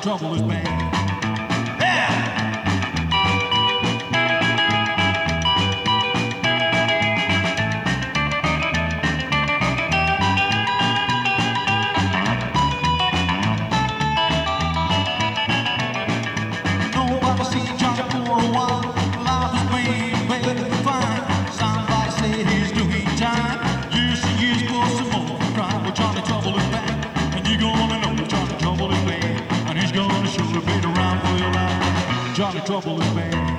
Trouble is bad. Johnny Trouble is bad.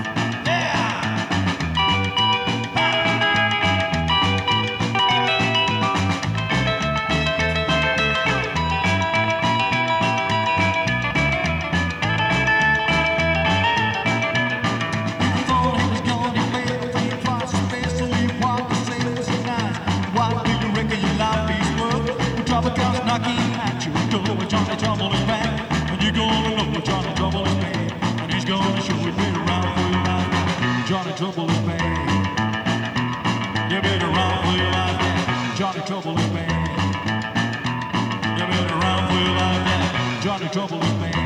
Knocking at your door, Johnny Trouble is back, and you're gonna know Johnny Trouble is bad, and he's gonna show it right around for your life. Johnny Trouble is bad. You better run for your life, yeah. Johnny Trouble is bad. You better run for your life, yeah. Johnny Trouble is bad.